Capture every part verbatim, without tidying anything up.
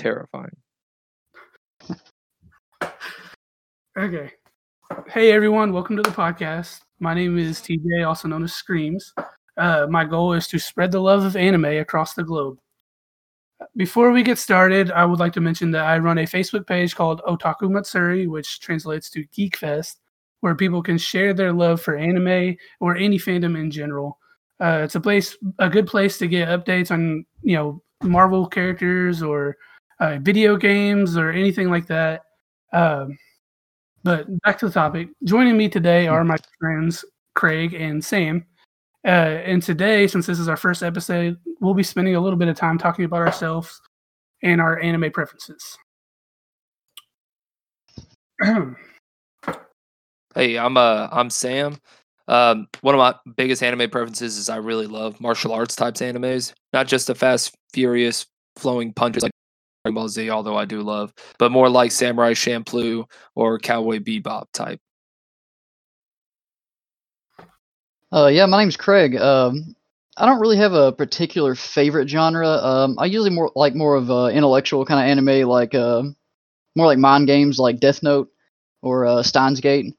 terrifying. Okay. Hey everyone, welcome to the podcast. My name is T J, also known as Screams. Uh, my goal is to spread the love of anime across the globe. Before we get started, I would like to mention that I run a Facebook page called Otaku Matsuri, which translates to Geek Fest, where people can share their love for anime or any fandom in general. Uh, it's a place, a good place to get updates on, you know, Marvel characters or uh, video games or anything like that. Um, but back to the topic. Joining me today are my friends Craig and Sam. Uh, and today, since this is our first episode, we'll be spending a little bit of time talking about ourselves and our anime preferences. Hey, I'm uh I'm Sam. Um, one of my biggest anime preferences is I really love martial arts types animes, not just the fast, furious, flowing punches like Dragon Ball Z, although I do love, but more like Samurai Champloo or Cowboy Bebop type. Uh, yeah, my name's Craig. Um, I don't really have a particular favorite genre. Um, I usually more like more of uh, intellectual kind of anime, like uh, more like mind games, like Death Note or uh, Steins Gate.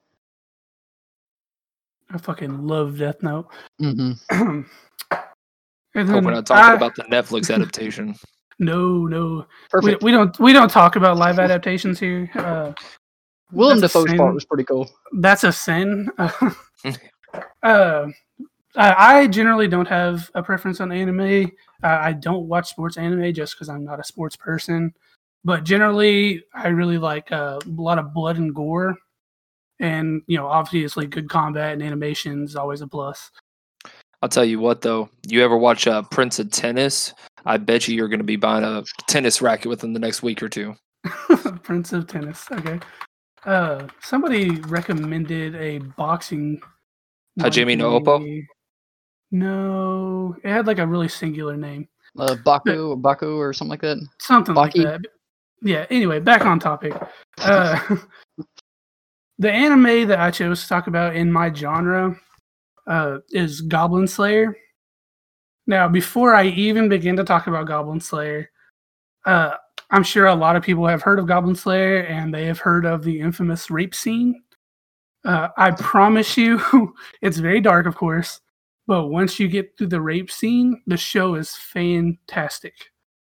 I fucking love Death Note. Mm-hmm. And Hope then we're not talking I- about the Netflix adaptation. No, no, we, Perfect. we don't we don't talk about live adaptations here. Uh, Willem that's a Dafoe's sin. part was pretty cool. That's a sin. uh, I I generally don't have a preference on anime. Uh, I don't watch sports anime just because I'm not a sports person. But generally, I really like uh, a lot of blood and gore, and you know, obviously, good combat and animation is always a plus. I'll tell you what, though, you ever watch uh, Prince of Tennis? I bet you you're going to be buying a tennis racket within the next week or two. Prince of Tennis. Okay. Uh, somebody recommended a boxing. one Hajime to no Oppo? me. No, it had like a really singular name, Uh, Baku or Baku or something like that. something Baki? like that. Yeah. Anyway, back on topic. Uh, the anime that I chose to talk about in my genre uh, is Goblin Slayer. Now, before I even begin to talk about Goblin Slayer, uh, I'm sure a lot of people have heard of Goblin Slayer and they have heard of the infamous rape scene. Uh, I promise you, it's very dark, of course, but once you get through the rape scene, the show is fantastic.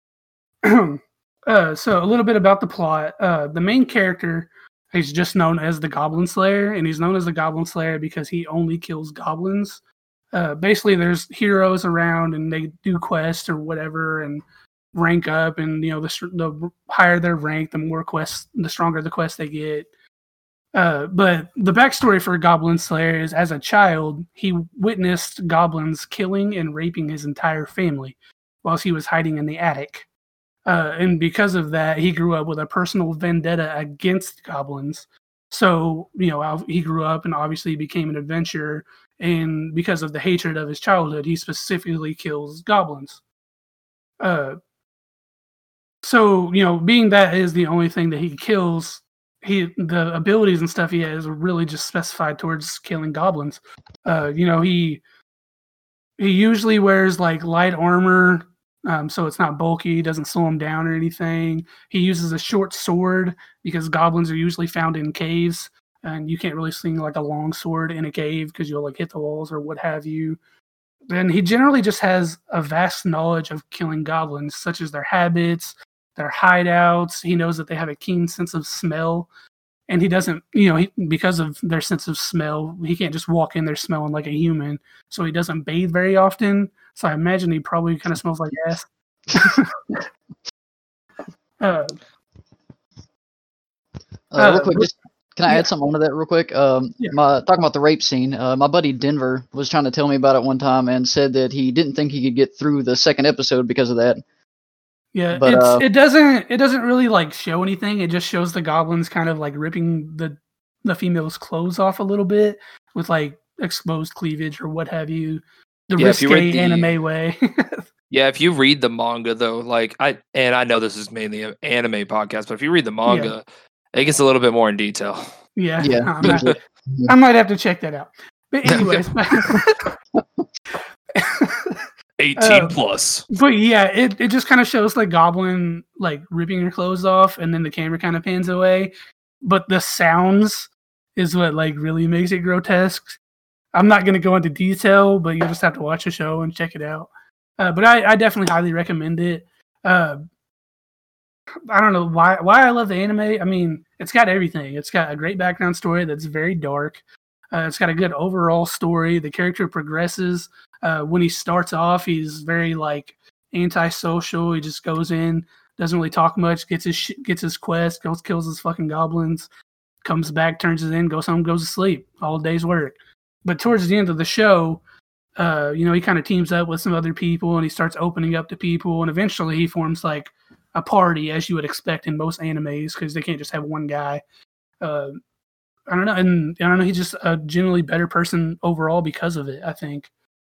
uh, so, a little bit about the plot. Uh, the main character is just known as the Goblin Slayer, and he's known as the Goblin Slayer because he only kills goblins. Uh, basically, there's heroes around, and they do quests or whatever, and rank up. And you know, the, the higher their rank, the more quests, the stronger the quest they get. Uh, but the backstory for Goblin Slayer is, as a child, he witnessed goblins killing and raping his entire family whilst he was hiding in the attic. Uh, and because of that, he grew up with a personal vendetta against goblins. So, you know, he grew up and obviously became an adventurer. And because of the hatred of his childhood, he specifically kills goblins. Uh, so, you know, being that is the only thing that he kills, he the abilities and stuff he has are really just specified towards killing goblins. Uh, you know, he he usually wears like light armor, um, so it's not bulky, doesn't slow him down or anything. He uses a short sword because goblins are usually found in caves. And you can't really swing like a long sword in a cave because you'll like hit the walls or what have you. And he generally just has a vast knowledge of killing goblins, such as their habits, their hideouts. He knows that they have a keen sense of smell. And he doesn't, you know, he, because of their sense of smell, he can't just walk in there smelling like a human. So he doesn't bathe very often. So I imagine he probably kind of smells like ass. uh, Uh, real quick, Uh, just can I yeah. add something onto that real quick? Um, Yeah. my talking about the rape scene. Uh, my buddy Denver was trying to tell me about it one time and said that he didn't think he could get through the second episode because of that. Yeah, But, it's uh, it doesn't it doesn't really like show anything. It just shows the goblins kind of like ripping the the female's clothes off a little bit with like exposed cleavage or what have you. The Yeah, if you risque read the- anime way. Yeah, if you read the manga though, like I and I know this is mainly an anime podcast, but if you read the manga, it gets a little bit more in detail. yeah, Yeah, I, might, usually. I might have to check that out. But anyways, eighteen Uh, plus. But yeah, it, it just kind of shows like Goblin like ripping her clothes off, and then the camera kind of pans away. But the sounds is what like really makes it grotesque. I'm not going to go into detail, but you just have to watch the show and check it out. Uh, but I, I definitely highly recommend it. Uh, I don't know why why I love the anime. I mean, it's got everything. It's got a great background story that's very dark. Uh, it's got a good overall story. The character progresses. Uh, when he starts off, he's very like antisocial. He just goes in, doesn't really talk much, gets his sh- gets his quest, goes kills his fucking goblins, comes back, turns it in, goes home, goes to sleep. All day's work. But towards the end of the show, uh, you know, he kind of teams up with some other people and he starts opening up to people, and eventually he forms like a party, as you would expect in most animes, because they can't just have one guy. Uh, I don't know, and I don't know. He's just a generally better person overall because of it, I think.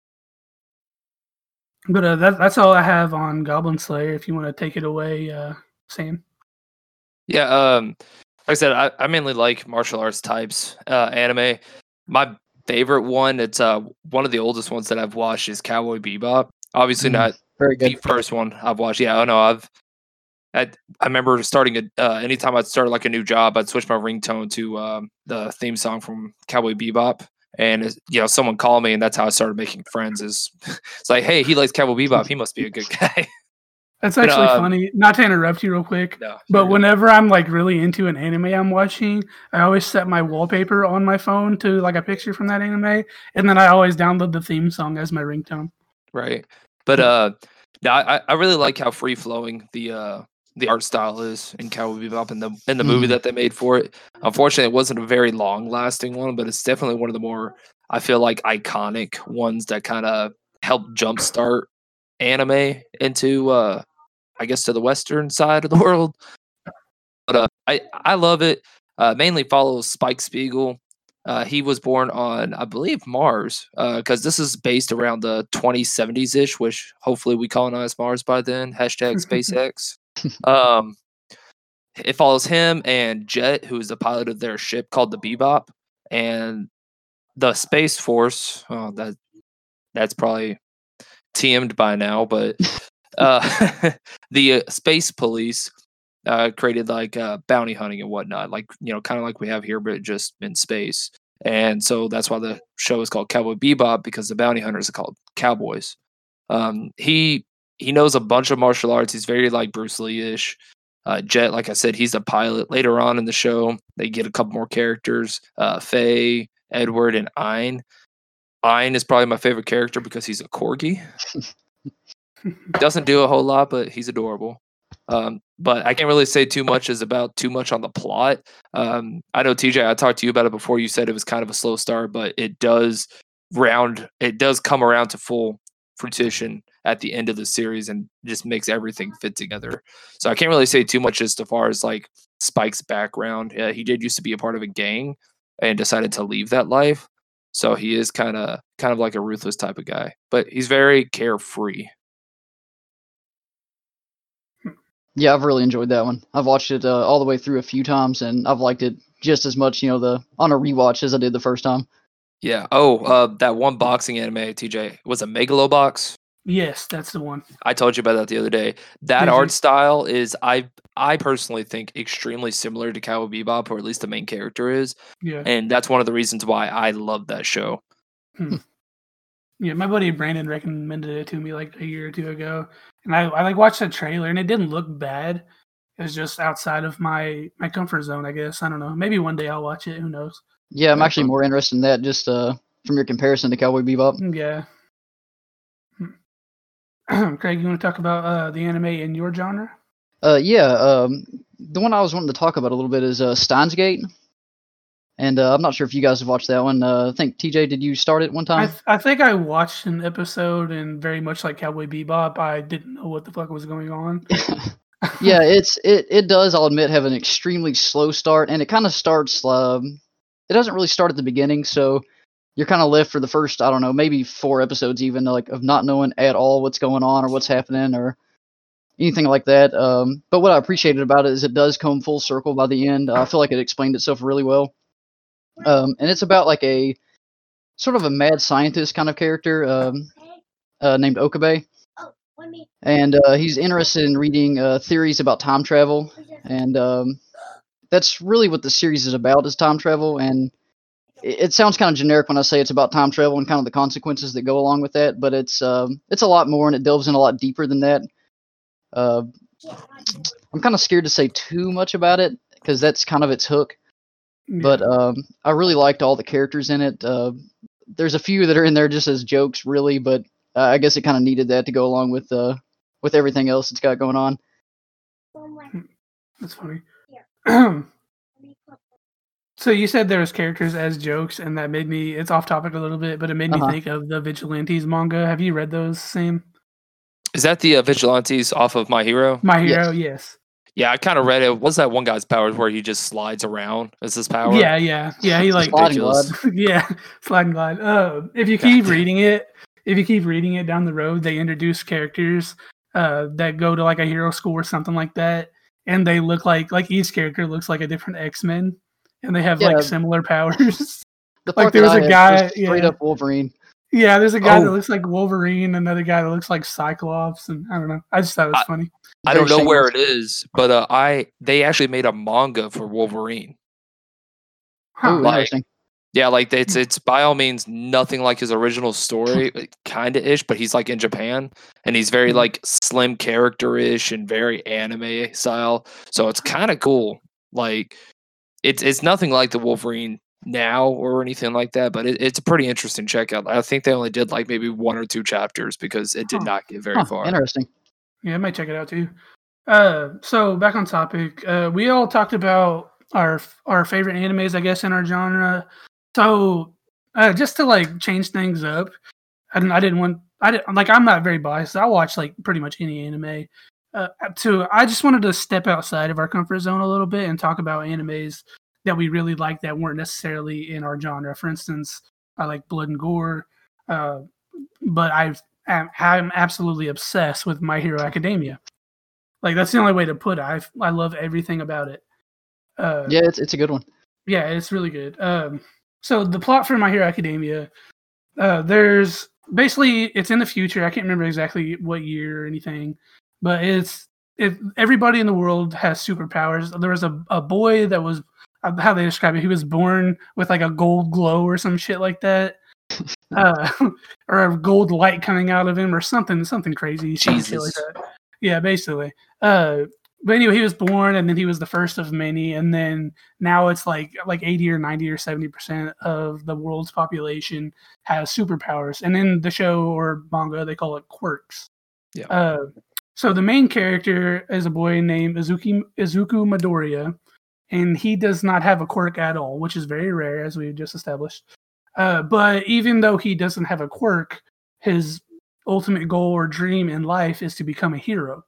But uh, that, that's all I have on Goblin Slayer. If you want to take it away, uh, Sam. Yeah, um, like I said, I, I mainly like martial arts types uh, anime. My favorite one, it's uh one of the oldest ones that I've watched, is Cowboy Bebop. Obviously, Mm, not very the good. first one I've watched. Yeah, I know I've. I, I remember starting a uh, anytime I'd start like a new job, I'd switch my ringtone to um, the theme song from Cowboy Bebop, and it's- you know, someone called me, and that's how I started making friends. Is it's like, hey, he likes Cowboy Bebop, he must be a good guy. That's But actually um, funny. Not to interrupt you real quick, no, but you're good. whenever I'm like really into an anime I'm watching, I always set my wallpaper on my phone to like a picture from that anime, and then I always download the theme song as my ringtone. Right, but uh, no, I I really like how free flowing the uh the art style is in Cowboy Bebop, and the in the movie Mhm. that they made for it. Unfortunately, it wasn't a very long lasting one, but it's definitely one of the more, I feel like, iconic ones that kind of helped jumpstart anime into uh I guess to the western side of the world. But uh, I I love it. Uh, mainly follows Spike Spiegel. Uh, he was born on, I believe, Mars, because this is based around the twenty seventies ish, which hopefully we colonize Mars by then. Hashtag SpaceX. Um, it follows him and Jet, who is the pilot of their ship called the Bebop, and the Space Force. Oh, that that's probably T M'd by now, but uh, the uh, Space Police uh, created like uh, bounty hunting and whatnot, like, you know, kind of like we have here, but just in space. And so that's why the show is called Cowboy Bebop, because the bounty hunters are called cowboys. Um, he he knows a bunch of martial arts. He's very like Bruce Lee ish. Uh, Jet, like I said, he's a pilot. Later on in the show, they get a couple more characters: uh, Faye, Edward, and Ein. Ein is probably my favorite character because he's a corgi. Doesn't do a whole lot, but he's adorable. Um, but I can't really say too much is about too much on the plot. Um, I know T J, I talked to you about it before. You said it was kind of a slow start, but it does round. It does come around to full fruition at the end of the series, and just makes everything fit together. So I can't really say too much as far as like Spike's background. Yeah, he did used to be a part of a gang and decided to leave that life. So he is kind of kind of like a ruthless type of guy, but he's very carefree. Yeah, I've really enjoyed that one. I've watched it uh, all the way through a few times, and I've liked it just as much, you know, the on a rewatch as I did the first time. Yeah. Oh, uh, that one boxing anime, T J, was a Megalobox. Yes, that's the one. I told you about that the other day. That Did art you? style is, I I personally think, extremely similar to Cowboy Bebop, or at least the main character is, Yeah. and that's one of the reasons why I love that show. Hmm. Yeah, my buddy Brandon recommended it to me like a year or two ago, and I, I like watched the trailer, and it didn't look bad. It was just outside of my my comfort zone, I guess. I don't know. Maybe one day I'll watch it. Who knows? Yeah, I'm Yeah, actually bro. more interested in that just uh, from your comparison to Cowboy Bebop. Yeah. Hmm. Craig, you want to talk about uh, the anime in your genre? Uh, yeah, um, the one I was wanting to talk about a little bit is uh, Steins Gate, and uh, I'm not sure if you guys have watched that one. Uh, I think T J, did you start it one I time? th- I think I watched an episode, and very much like Cowboy Bebop, I didn't know what the fuck was going on. Yeah, it's it it does, I'll admit, have an extremely slow start, and it kind of starts. Um, it doesn't really start at the beginning, so you're kind of left for the first, I don't know, maybe four episodes even, like of not knowing at all what's going on or what's happening or anything like that. Um, but what I appreciated about it is it does come full circle by the end. I feel like it explained itself really well. Um, and it's about like a sort of a mad scientist kind of character. Um, uh, named Okabe. And uh, he's interested in reading uh, theories about time travel. And um, that's really what the series is about, is time travel. And it, it sounds kind of generic when I say it's about time travel and kind of the consequences that go along with that. But it's um, it's a lot more, and it delves in a lot deeper than that. Uh, I'm kind of scared to say too much about it, because that's kind of its hook. Yeah. But um, I really liked all the characters in it. Uh, there's a few that are in there just as jokes, really, but uh, I guess it kind of needed that to go along with uh, with everything else it's got going on. That's funny. So you said there was characters as jokes, and that made me, it's off topic a little bit, but it made me Uh-huh. think of the Vigilantes manga. Have you read those, Sam? Is that the uh, Vigilantes off of My Hero? My Hero, Yes. yes. Yeah, I kind of read it. What's that one guy's powers where he just slides around? Is his power? Yeah, yeah, yeah. He like Slide and ridiculous. glide. yeah, slide and glide. Uh, if you God keep damn. reading it, if you keep reading it down the road, they introduce characters uh, that go to like a hero school or something like that, and they look like like each character looks like a different X-Men, and they have Yeah. like similar powers. The Like, part there that was I a had guy- was straight yeah. up Wolverine. Yeah, there's a guy that Oh. looks like Wolverine, another guy that looks like Cyclops, and I don't know. I just thought it was funny. I Very don't know where shameless. it is, but uh, I they actually made a manga for Wolverine. Huh. Ooh, Like- interesting. Yeah, like it's it's by all means nothing like his original story, kind of ish, but he's like in Japan and he's very Mhm. like slim character ish and very anime style. So it's kind of cool. Like it's it's nothing like the Wolverine now or anything like that, but it, it's a pretty interesting checkout. I think they only did like maybe one or two chapters because it did Huh. not get very Huh, far. interesting. Yeah, I might check it out too. Uh, so back on topic, uh, we all talked about our our favorite animes, I guess, in our genre. So uh, just to like change things up, I didn't, I didn't want, I didn't like, I'm not very biased. I watch like pretty much any anime. Uh, to I just wanted to step outside of our comfort zone a little bit and talk about animes that we really like that weren't necessarily in our genre. For instance, I like blood and gore, uh, but I've am, I'm absolutely obsessed with My Hero Academia. Like that's the only way to put it. I I love everything about it. Uh, Yeah, it's it's a good one. yeah, it's really good. Um, so the plot for My Hero Academia, uh, there's basically it's in the future. I can't remember exactly what year or anything, but it's it. Everybody in the world has superpowers. There was a, a boy that was uh, how they describe it. He was born with like a gold glow or some shit like that, uh, or a gold light coming out of him or something, something crazy, some shit like Jesus. that. Yeah, basically. Uh, but anyway, he was born, and then he was the first of many, and then now it's like like eighty or ninety or seventy percent of the world's population has superpowers. And in the show or manga, they call it quirks. Yeah. Uh, so the main character is a boy named Izuki Izuku Midoriya, and he does not have a quirk at all, which is very rare, as we just established. Uh, but even though he doesn't have a quirk, his ultimate goal or dream in life is to become a hero.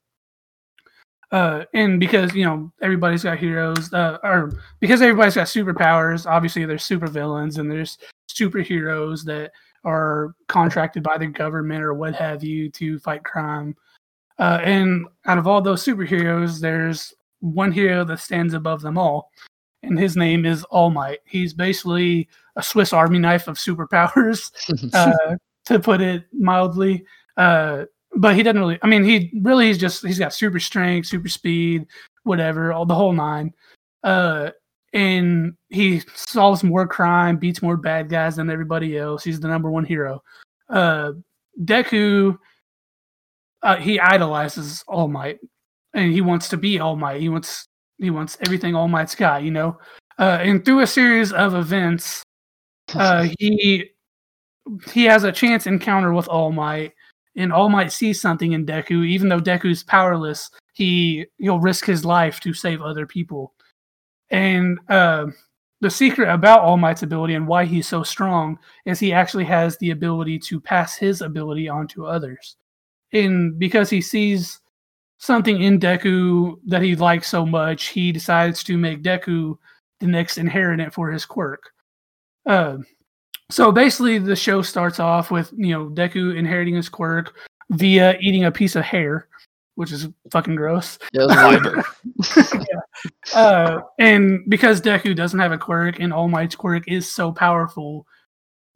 Uh, and because, you know, everybody's got heroes, uh, or because everybody's got superpowers, obviously there's supervillains and there's superheroes that are contracted by the government or what have you to fight crime. Uh, and out of all those superheroes, there's one hero that stands above them all, and his name is All Might. He's basically a Swiss Army knife of superpowers, uh, to put it mildly. Uh, but he doesn't really. I mean, he really he's just he's got super strength, super speed, whatever, all the whole nine. Uh, and he solves more crime, beats more bad guys than everybody else. He's the number one hero. Uh, Deku, uh, he idolizes All Might, and he wants to be All Might. He wants he wants everything All Might's got, you know. Uh, and through a series of events, uh, he he has a chance encounter with All Might, and All Might sees something in Deku. Even though Deku's powerless, he he'll risk his life to save other people. And uh, the secret about All Might's ability and why he's so strong is he actually has the ability to pass his ability on to others. And because he sees something in Deku that he likes so much, he decides to make Deku the next inheritant for his quirk. Uh, so basically, the show starts off with, you know, Deku inheriting his quirk via eating a piece of hair, which is fucking gross. Yeah, it was weird. Fiber. Uh, and because Deku doesn't have a quirk and All Might's quirk is so powerful,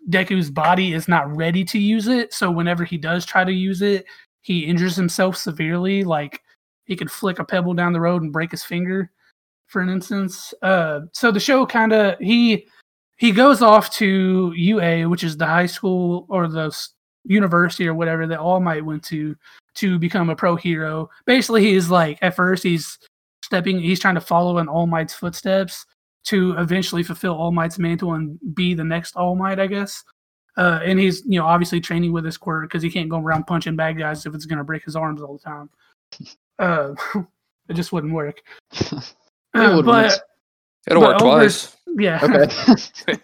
Deku's body is not ready to use it. So whenever he does try to use it, he injures himself severely. Like he could flick a pebble down the road and break his finger, for an instance. Uh, so the show kind of he he goes off to U A, which is the high school or the university or whatever that All Might went to to become a pro hero. Basically, he's like at first he's stepping, he's trying to follow in All Might's footsteps to eventually fulfill All Might's mantle and be the next All Might, I guess. Uh, and he's, you know, obviously training with his quirk because he can't go around punching bad guys if it's going to break his arms all the time. Uh, it just wouldn't work. It Uh, would but It'll but work over- twice. yeah, Okay.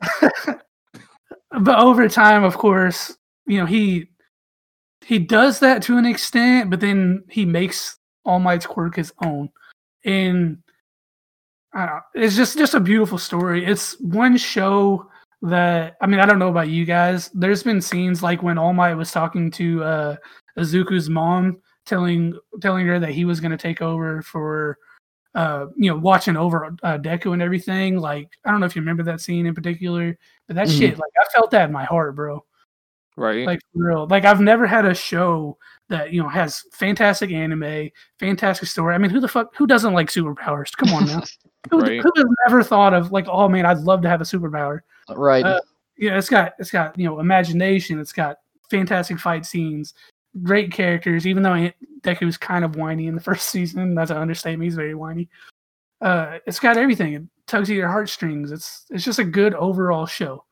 but over time, of course, you know he he does that to an extent, but then he makes All Might's quirk his own, and I don't know, it's just just a beautiful story. It's one show that I mean I don't know about you guys. There's been scenes like when All Might was talking to uh, Izuku's mom, telling telling her that he was going to take over for. Uh, you know, watching over uh, Deku and everything. Like, I don't know if you remember that scene in particular, but that Mhm. shit, like, I felt that in my heart, bro. Right. Like, for real. Like, I've never had a show that, you know, has fantastic anime, fantastic story. I mean, who the fuck, who doesn't like superpowers? Come on now. Who, Right. who has never thought of, like, oh man, I'd love to have a superpower? Right. Uh, Yeah, it's got, it's got, you know, imagination. It's got fantastic fight scenes, great characters, even though I, Deku was kind of whiny in the first season. That's an understatement. He's very whiny. Uh, it's got everything. It tugs at your heartstrings. It's it's just a good overall show.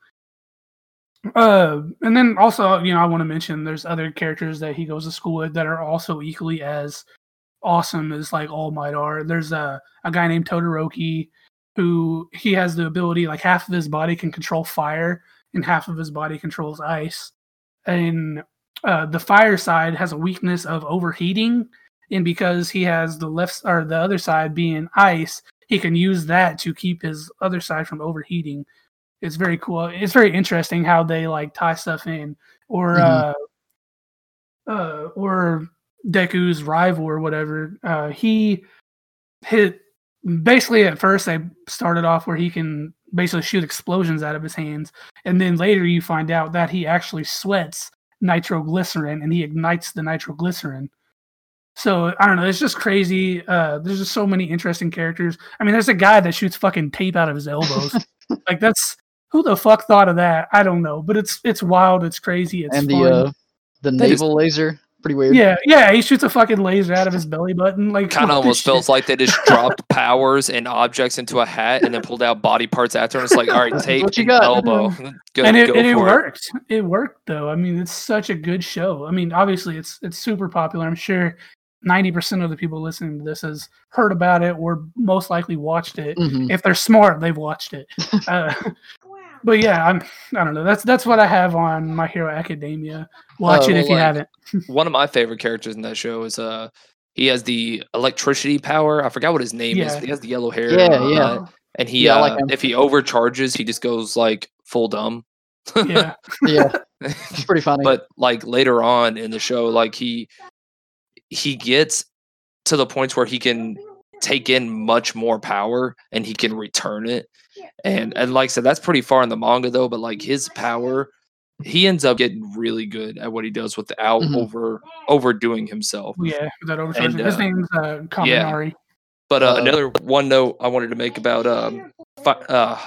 Uh, and then also, you know, I want to mention there's other characters that he goes to school with that are also equally as awesome as like All Might are. There's a a guy named Todoroki who he has the ability, like half of his body can control fire and half of his body controls ice. And uh, the fire side has a weakness of overheating, and because he has the left or the other side being ice, he can use that to keep his other side from overheating. It's very cool. It's very interesting how they like tie stuff in, or Mhm. uh, uh, or Deku's rival or whatever. Uh, he hit basically at first they started off where he can basically shoot explosions out of his hands, and then later you find out that he actually sweats nitroglycerin and he ignites the nitroglycerin. So I don't know, it's just crazy. Uh, there's just so many interesting characters. I mean, there's a guy that shoots fucking tape out of his elbows. Like that's who the fuck thought of that? I don't know, but it's it's wild, it's crazy, it's and fun. the uh, the They naval laser, pretty weird. yeah, yeah, he shoots a fucking laser out of his belly button. Like Kind what of the almost shit? feels like they just dropped powers and objects into a hat and then pulled out body parts after. And it's like, all right, take What you an got? elbow. Go, and it, go and it for worked. It. worked though. I mean, it's such a good show. I mean, obviously, it's it's super popular. I'm sure ninety percent of the people listening to this has heard about it or most likely watched it. Mhm. If they're smart, they've watched it. Uh, but yeah, I'm. I don't know. That's that's what I have on My Hero Academia. Watch Uh, it well, if you like, haven't. One of my favorite characters in that show is uh he has the electricity power. I forgot what his name is. Yeah. But he has the yellow hair. Yeah, and, yeah. uh, and he Yeah, I uh, like him. if he overcharges, he just goes like full dumb. Yeah, Yeah, it's pretty funny. But like later on in the show, like he he gets to the points where he can take in much more power and he can return it. And and like I said, that's pretty far in the manga though, but like his power, he ends up getting really good at what he does without Mhm. over overdoing himself. yeah. That overcharging. And, His uh, name's uh, Kaminari. But uh, Uh, another one note I wanted to make about um fi- uh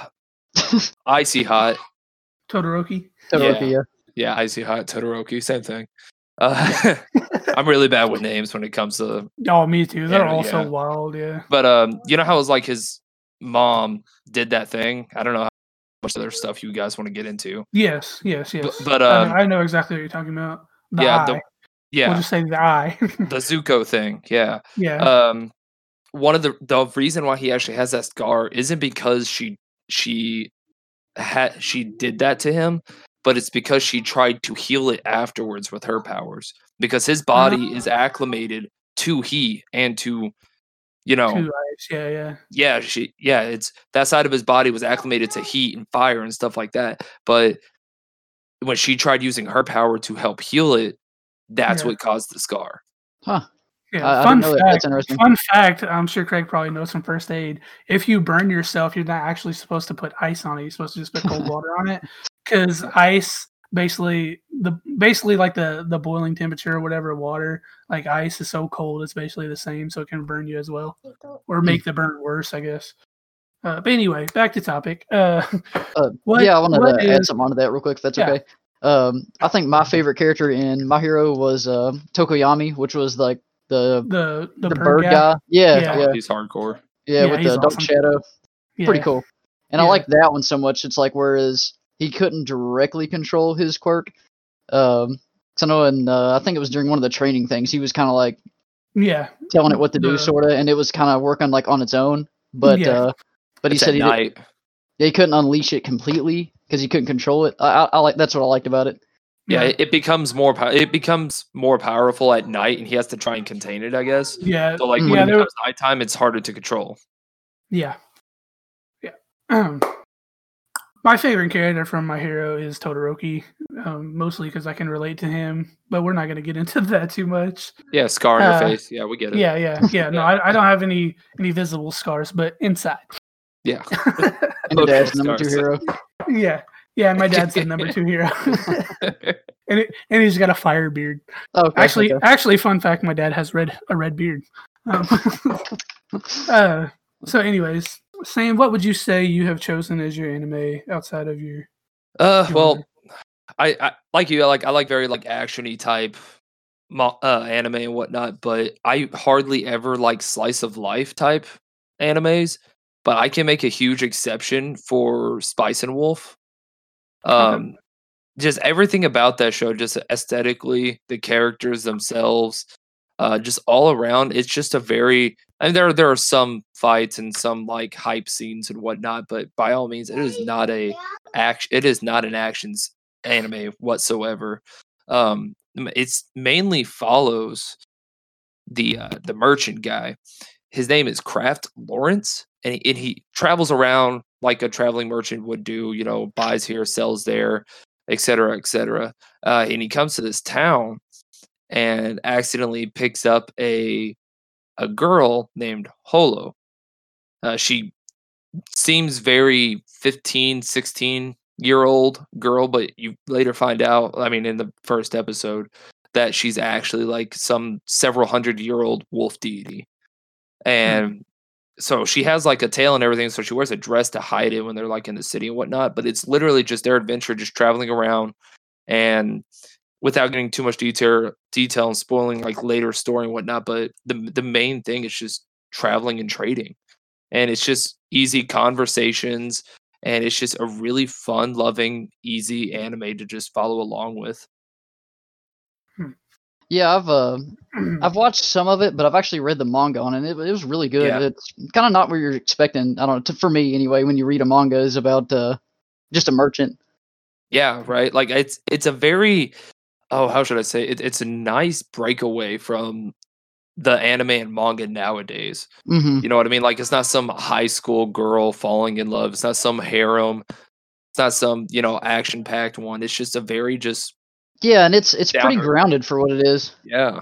Icy Hot. Todoroki. Todoroki, yeah. Yeah, Icy Hot, Todoroki, same thing. Uh, I'm really bad with names when it comes to Oh, me too. They're Yeah, all so yeah. wild. Yeah. but um you know how it was like his mom did that thing? I don't know how much other stuff you guys want to get into. Yes. Yes. Yes. but, I um, know- I know exactly what you're talking about. The yeah, eye. the We'll yeah, just say the eye. the Zuko thing. Yeah. yeah. Um one of the the reason why he actually has that scar isn't because she she had she did that to him, but it's because she tried to heal it afterwards with her powers. Because his body is acclimated to heat and to, you know, Two eyes. Yeah. Yeah. yeah, she yeah, it's that side of his body was acclimated to heat and fire and stuff like that. But when she tried using her power to help heal it, that's Yeah. what caused the scar. Huh. Yeah, I- I fun didn't know that. fact. That's interesting. Fun fact. I'm sure Craig probably knows from first aid. If you burn yourself, you're not actually supposed to put ice on it. You're supposed to just put cold water on it because ice basically the basically like the the boiling temperature or whatever water, like ice is so cold it's basically the same, so it can burn you as well, or make the burn worse, I guess. Uh, but anyway, back to topic. Uh, Uh, what, yeah, I wanted what to add is, something onto that real quick, if that's Yeah. okay. Um, I think my favorite character in My Hero was uh, Tokoyami, which was like the the the, the bird, bird guy? guy. Yeah, Yeah. yeah, Oh, he's hardcore. yeah, Yeah, with he's the Dark awesome. Shadow. Yeah. Pretty cool. And I Yeah. like that one so much. It's like whereas he couldn't directly control his quirk. Um, 'cause I know, in uh, I think it was during one of the training things, he was kind of like Yeah. telling it what to do, The- sort of, and it was kind of working like on its own. But Yeah. uh, but he It's said at he night. didn't, he couldn't unleash it completely because he couldn't control it. I, I, I like that's what I liked about it. Yeah, it, it becomes more pow- it becomes more powerful at night, and he has to try and contain it, I guess. Yeah. So like Mm. when Yeah, it there- becomes nighttime, it's harder to control. Yeah. Yeah. Um, my favorite character from My Hero is Todoroki, um, mostly because I can relate to him, but we're not going to get into that too much. Yeah, scar on Uh, your face. Yeah, we get it. Yeah, yeah, yeah. No, I, I don't have any any visible scars, but inside. Yeah. And your dad's Both number two scars. hero. Yeah. Yeah, my dad's the number two hero. and it, and he's got a fire beard. Oh, okay, Actually, okay. actually, fun fact: my dad has red a red beard. Um, uh, so, anyways, Sam, what would you say you have chosen as your anime outside of your? Uh, genre? well, I, I like you. I like I like very like actiony type, mo- uh, anime and whatnot. But I hardly ever like slice of life type animes. But I can make a huge exception for Spice and Wolf. Um, just everything about that show, just aesthetically, the characters themselves, uh, just all around. It's just a very. I mean, there there are some fights and some like hype scenes and whatnot, but by all means, it is not a action. It is not an actions anime whatsoever. Um, m- it's mainly follows the uh, the merchant guy. His name is Kraft Lawrence, and he, and he travels around like a traveling merchant would do. You know, buys here, sells there, et cetera, et cetera. Uh, and he comes to this town and accidentally picks up a a girl named Holo. Uh, she seems very fifteen, sixteen year old girl, but you later find out, I mean, in the first episode, that she's actually like some several hundred year old wolf deity. And so she has like a tail and everything. So she wears a dress to hide it when they're like in the city and whatnot. But it's literally just their adventure, just traveling around. And without getting too much detail, detail and spoiling like later story and whatnot, but the the main thing is just traveling and trading, and it's just easy conversations, and it's just a really fun, loving, easy anime to just follow along with. Yeah, I've uh, I've watched some of it, but I've actually read the manga on it. And it, it was really good. Yeah. It's kind of not what you're expecting. I don't know. To, for me, anyway, when you read a manga, is about uh, just a merchant. Yeah, right. Like it's it's a very oh, how should I say it? It's a nice breakaway from the anime and manga nowadays. hmm You know what I mean? Like it's not some high school girl falling in love. It's not some harem. It's not some, you know, action packed one. It's just a very just Yeah, and it's it's Down pretty to earth. grounded for what it is. yeah.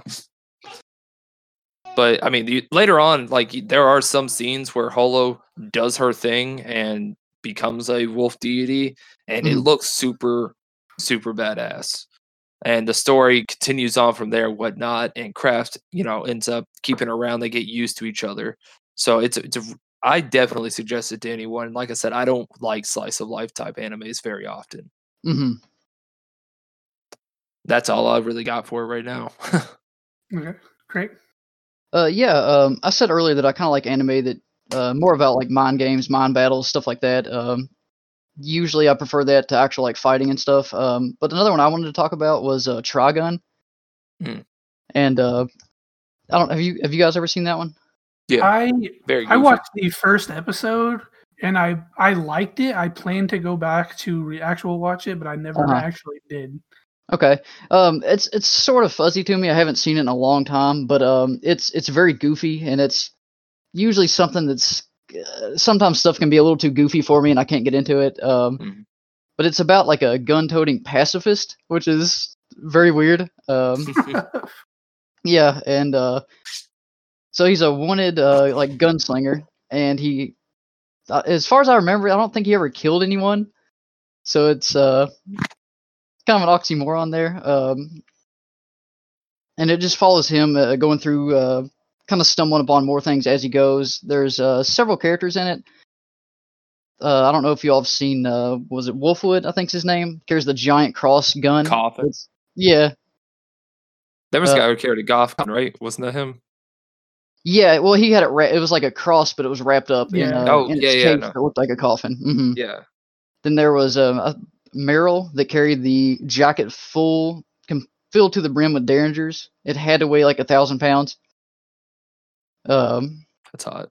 But I mean, the, later on, like y- there are some scenes where Holo does her thing and becomes a wolf deity, and it Mhm. looks super, super badass. And the story continues on from there, whatnot. And Kraft, you know, ends up keeping her around. They get used to each other. So it's a, it's a, I definitely suggest it to anyone. Like I said, I don't like slice of life type animes very often. hmm That's all I really got for it right now. Okay, great. Uh, yeah. Um, I said earlier that I kind of like anime that uh more about like mind games, mind battles, stuff like that. Um, usually I prefer that to actual like fighting and stuff. Um, but another one I wanted to talk about was uh Trigun. Mm. And uh, I don't have you have you guys ever seen that one? yeah, I very I goofy. watched the first episode and I I liked it. I plan to go back to re- actual watch it, but I never Uh-huh. actually did. Okay. Um, it's it's sort of fuzzy to me. I haven't seen it in a long time, but um, it's it's very goofy, and it's usually something that's uh, sometimes stuff can be a little too goofy for me, and I can't get into it. Um, Mhm. but it's about like a gun-toting pacifist, which is very weird. Um, yeah, and uh, so he's a wanted uh like gunslinger, and he, uh, as far as I remember, I don't think he ever killed anyone. So it's uh kind of an oxymoron there. Um, and it just follows him uh, going through, uh, kind of stumbling upon more things as he goes. There's uh, several characters in it. Uh, I don't know if you all have seen, uh, was it Wolfwood? I think's his name. Carries the giant cross gun. Coffin. It's, yeah, There was Uh, a guy who carried a golf gun, right? Wasn't that him? yeah. Well, he had it. Ra- it was like a cross, but it was wrapped up in, Yeah. uh, Oh, in its yeah, yeah, case no. that looked like a coffin. hmm Yeah. Then there was um, a Meryl that carried the jacket full, com- filled to the brim with derringers. It had to weigh like a thousand pounds. Um, That's hot.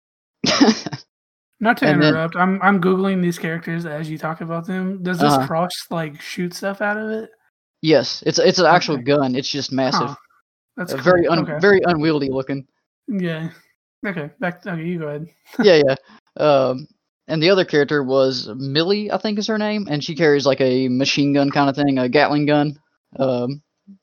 Not to And then- interrupt, I'm I'm googling these characters as you talk about them. Does this Uh-huh. cross like shoot stuff out of it? yes, it's it's an actual Okay. gun. It's just massive, Huh. That's Uh, cool. very un- okay. very unwieldy looking. Yeah. Okay. Back. Okay, you go ahead. yeah, yeah. Um, and the other character was Millie, I think is her name, and she carries like a machine gun kind of thing, a Gatling gun. Um,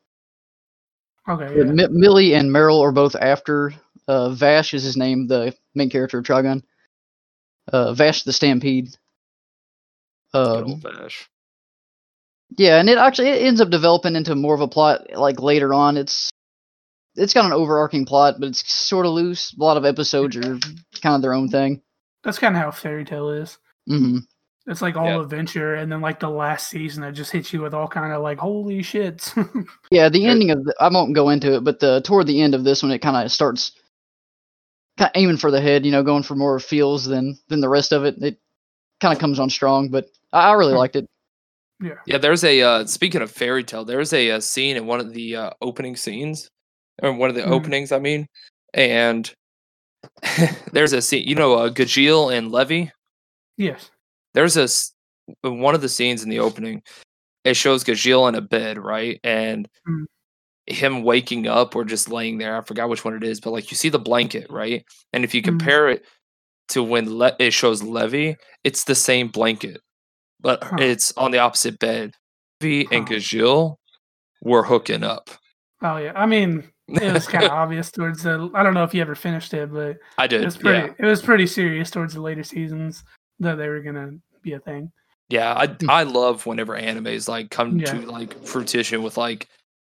Okay. but Yeah. Mi- Millie and Meryl are both after uh, Vash is his name, the main character of Trigun. Uh, Vash the Stampede. Good Um, old Vash. yeah, and it actually it ends up developing into more of a plot like later on. It's it's got an overarching plot, but it's sort of loose. A lot of episodes are kind of their own thing. That's kind of how Fairy Tale is. hmm It's like all Yeah. adventure, and then like the last season, it just hits you with all kind of like holy shit. Yeah, the There- ending of the, I won't go into it, but the toward the end of this one, it kind of starts kind of aiming for the head, you know, going for more feels than than the rest of it. It kind of comes on strong, but I, I really Hmm. liked it. yeah. Yeah, there's a uh, speaking of fairy tale, there's a, uh scene in one of the uh, opening scenes, or one of the Mhm. openings, I mean, and there's a scene. You know, uh, Gajeel and Levy. Yes. There's a s- in one of the scenes in the opening. It shows Gajeel in a bed, right, and Mm. him waking up or just laying there. I forgot which one it is, but like you see the blanket, right, and if you Mm. compare it to when Le- it shows Levy, it's the same blanket, but Huh. it's on the opposite bed. Levy and Huh. Gajeel were hooking up. Oh yeah. I mean, it was kind of obvious towards the. I don't know if you ever finished it, but I it did. was pretty. Yeah. It was pretty serious towards the later seasons that they were gonna be a thing. Yeah. I Hmm. I love whenever animes like come Yeah. to like fruition with like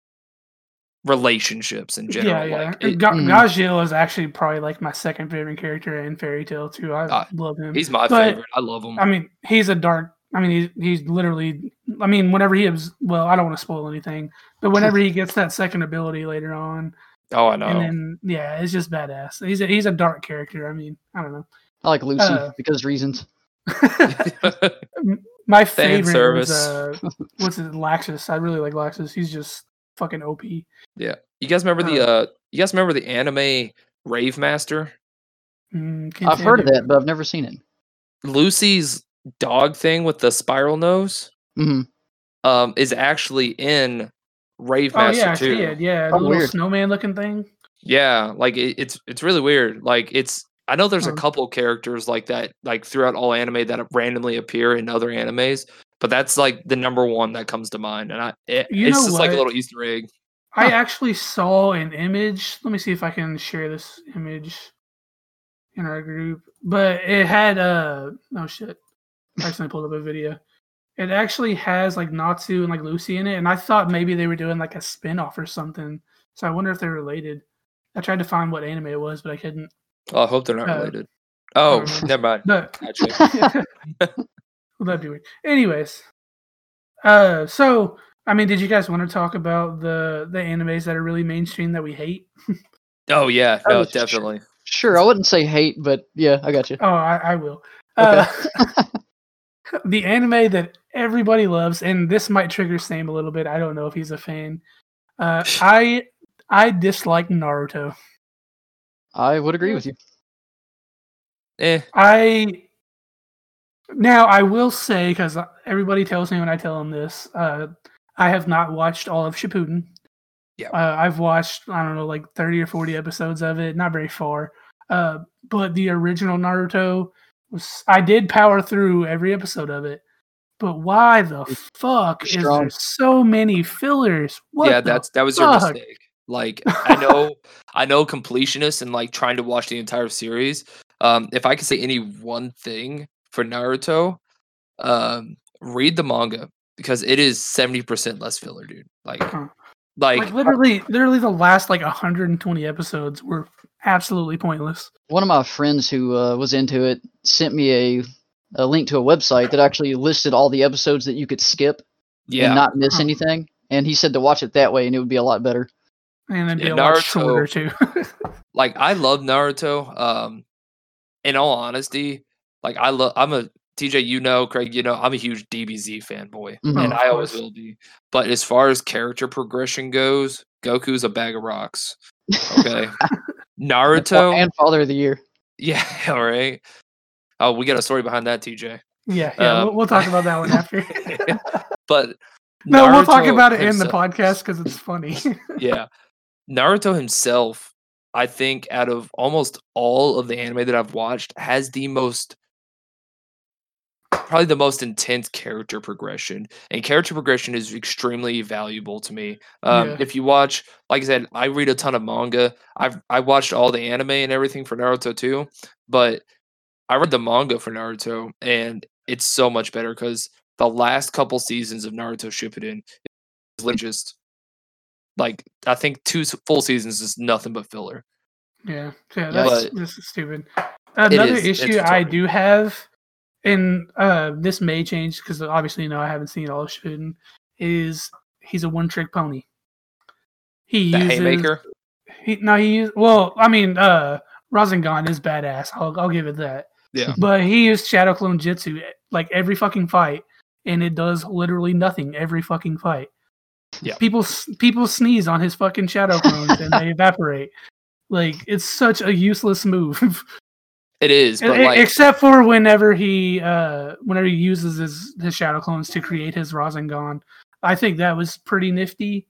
relationships in general. Yeah, yeah. Like And it, Ga- Mm. Gajeel is actually probably like my second favorite character in Fairy Tale too. I Ah, love him. he's my But, favorite. I love him. I mean, he's a dark. I mean, he's he's literally. I mean, whenever he was, well, I don't want to spoil anything, but whenever he gets that second ability later on, Oh, I know. and then yeah, it's just badass. He's a, he's a dark character. I mean, I don't know. I like Lucy Uh, because reasons. My Fan favorite was service. uh, what's it, Laxus. I really like Laxus. He's just fucking O P. Yeah. You guys remember the Uh, uh you guys remember the anime Rave Master? Mm, I've heard of continue. that, but I've never seen it. Lucy's dog thing with the spiral nose hmm um is actually in Rave Oh Master yeah, I two. see it. Yeah, the Oh, little weird. snowman looking thing. Yeah, like it, it's it's really weird. Like it's I know there's a Huh. couple characters like that like throughout all anime that randomly appear in other animes, but that's like the number one that comes to mind, and I it, You it's know just like a what? little Easter egg. I Huh. actually saw an image. Let me see if I can share this image in our group. But it had uh oh shit. I accidentally pulled up a video. It actually has like Natsu and like Lucy in it, and I thought maybe they were doing like a spin-off or something. So I wonder if they're related. I tried to find what anime it was, but I couldn't. Oh, I hope they're not Uh, related. Oh, don't know. never mind. But Gotcha. well, that'd be weird. Anyways, uh, so I mean, did you guys want to talk about the the animes that are really mainstream that we hate? Oh yeah, Oh, no, sh- definitely. Sure, I wouldn't say hate, but yeah, I got you. Oh, I, I will. Okay. Uh, the anime that everybody loves, and this might trigger Sam a little bit. I don't know if he's a fan. Uh, I I dislike Naruto. I would agree with you. Eh. I now I will say, because everybody tells me when I tell them this, uh, I have not watched all of Shippuden. Yeah. Uh, I've watched I don't know like thirty or forty episodes of it, not very far. Uh, but the original Naruto was I did power through every episode of it. But why the fuck is strong. there so many fillers? What yeah, the that's that was your fuck? mistake. Like I know I know completionists and like trying to watch the entire series. Um, if I could say any one thing for Naruto, um, read the manga because it is seventy percent less filler, dude. Like, Huh. like, Like literally, literally the last like one hundred twenty episodes were absolutely pointless. One of my friends who uh, was into it sent me a, a link to a website that actually listed all the episodes that you could skip yeah, and not miss Huh. anything. And he said to watch it that way, and it would be a lot better. And it'd be Yeah, a lot Naruto- shorter too. like I love Naruto. Um, in all honesty, like I love. I'm a T J. You know, Craig. You know, I'm a huge D B Z fanboy, Mhm. Oh, and of I always course. will be. But as far as character progression goes, Goku's a bag of rocks. Okay, Naruto. And Father of the Year. Yeah, all right. Oh, we got a story behind that, T J. Yeah, yeah. Um, we'll, we'll talk about that one after. But no, we'll talk Naruto about it in the himself- podcast because it's funny. Yeah, Naruto himself, I think, out of almost all of the anime that I've watched, has the most, probably the most intense character progression. And character progression is extremely valuable to me. Um, Yeah. If you watch, like I said, I read a ton of manga. I've I watched all the anime and everything for Naruto too, but I read the manga for Naruto, and it's so much better because the last couple seasons of Naruto Shippuden is literally just like I think two s- full seasons is nothing but filler. Yeah, yeah, Yeah, that's but- this is stupid. Another is, it's issue I retarded. do have, and uh, this may change because obviously, you know, I haven't seen all of Shippuden, is he's a one-trick pony. He That uses haymaker. he no he use, well, I mean, uh, Rasengan is badass. I'll I'll give it that. Yeah. But he used Shadow Clone Jutsu like every fucking fight, and it does literally nothing every fucking fight. Yeah. People s- people sneeze on his fucking Shadow Clones and they evaporate. Like it's such a useless move. It is, but E- like Except for whenever he uh whenever he uses his, his Shadow Clones to create his Rasengan. I think that was pretty nifty.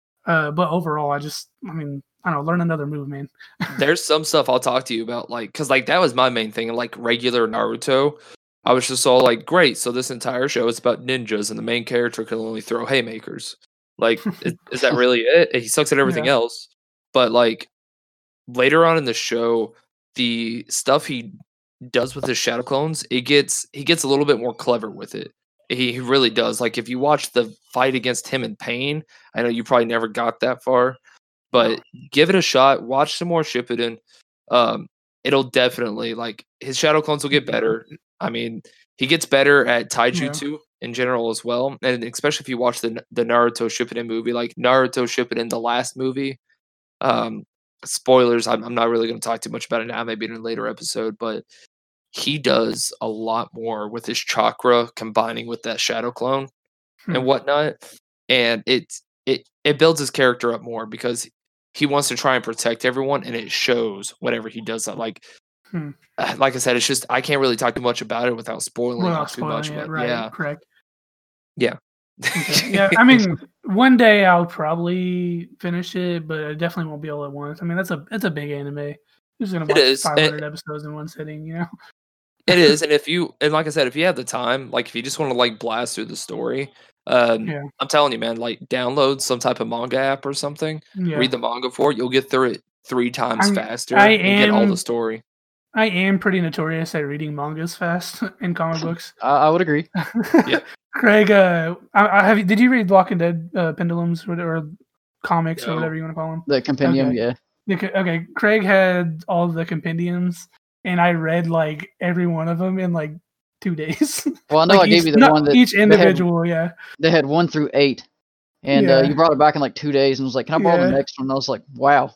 Uh but overall I just I mean, I don't know, learn another move, man. there's some stuff I'll talk to you about, like, because like that was my main thing. Like regular Naruto, I was just all like, great. So this entire show is about ninjas, and the main character can only throw haymakers. Like, is, is that really it? He sucks at everything Yeah. else. But like later on in the show, the stuff he does with his shadow clones, it gets he gets a little bit more clever with it. He, he really does. Like if you watch the fight against him in Pain, I know you probably never got that far, but give it a shot. Watch some more Shippuden. Um, it'll definitely like his shadow clones will get better. I mean, he gets better at taijutsu in general as well, and especially if you watch the the Naruto Shippuden movie, like Naruto Shippuden, the last movie. Um, spoilers. I'm, I'm not really going to talk too much about it now. Maybe in a later episode, but he does a lot more with his chakra combining with that shadow clone Hmm. and whatnot, and it's it it builds his character up more because he wants to try and protect everyone, and it shows whenever he does that. Like, Hmm. uh, like I said, it's just I can't really talk too much about it without spoiling Well, too much. spoiling it, But right, yeah, correct. yeah, Okay. Yeah, I mean, one day I'll probably finish it, but I definitely won't be able at once. I mean, that's a it's a big anime. Who's gonna It watch is, five and- hundred episodes in one sitting? You know? it is. And if you and like I said, if you have the time, like if you just want to like blast through the story, um, Yeah. I'm telling you, man, like download some type of manga app or something. Yeah. Read the manga for it. You'll get through it three times I'm- faster I and get all am- the story. I am pretty notorious at reading mangas fast in comic books. I, I would agree. Yeah. Craig, uh, I, I have. Did you read Walking Dead uh, Pendulums or, or comics or No. whatever you want to call them? The compendium, Okay. yeah. Okay, okay, Craig had all the compendiums, and I read like every one of them in like two days. Well, I know Like I gave each- you the not one that each they had- individual, yeah. they had one through eight, and uh, Yeah. you brought it back in like two days, and was like, "Can I borrow Yeah. the next one?" And I was like, "Wow."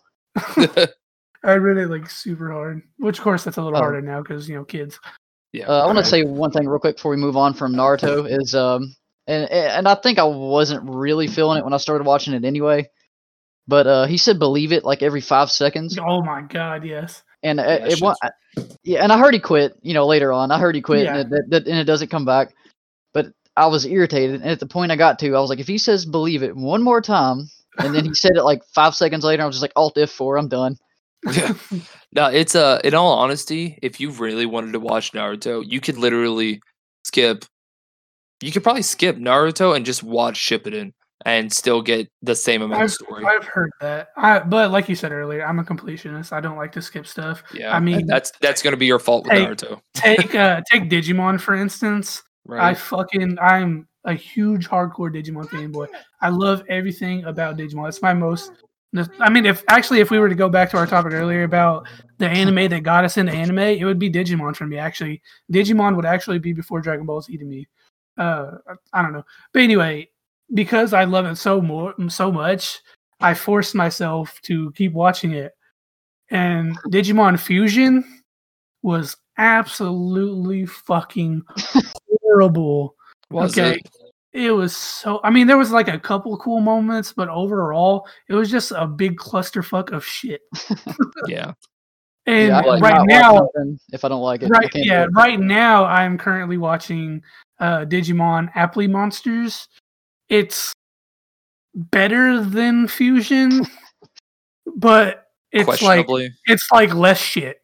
I read it like super hard, which of course that's a little Oh. harder now because you know kids. Yeah. Uh, I want Right. to say one thing real quick before we move on from Naruto is um and and I think I wasn't really feeling it when I started watching it anyway, but uh he said believe it like every five seconds, Oh my god, yes. and uh, that it, wa- shit's- I- yeah, and I heard he quit. You know, later on, I heard he quit, Yeah. and it that, and it doesn't come back. But I was irritated, and at the point I got to, I was like, if he says believe it one more time, and then he said it like five seconds later, I was just like Alt F four, I'm done. Yeah. No, it's uh in all honesty, if you really wanted to watch Naruto, you could literally skip you could probably skip Naruto and just watch Shippuden and still get the same amount of I've, story. I've heard that. I but like you said earlier, I'm a completionist. I don't like to skip stuff. Yeah. I mean, that's that's gonna be your fault with Hey, Naruto. take uh take Digimon for instance. right? I fucking I'm a huge hardcore Digimon fanboy. I love everything about Digimon. It's my most. I mean, if actually if we were to go back to our topic earlier about the anime that got us into anime, it would be Digimon for me. Actually, Digimon would actually be before Dragon Ball Z to me. Uh, I don't know, but anyway, because I love it so more so much, I forced myself to keep watching it. And Digimon Fusion was absolutely fucking horrible. Was okay. it? It was so. I mean, there was like a couple cool moments, but overall, it was just a big clusterfuck of shit. Yeah. And yeah, I like right might watch now, something if I don't like it. I right, can't do yeah, it. right now, I'm currently watching uh, Digimon Apply Monsters. It's better than Fusion, but it's like Questionably. it's like less shit.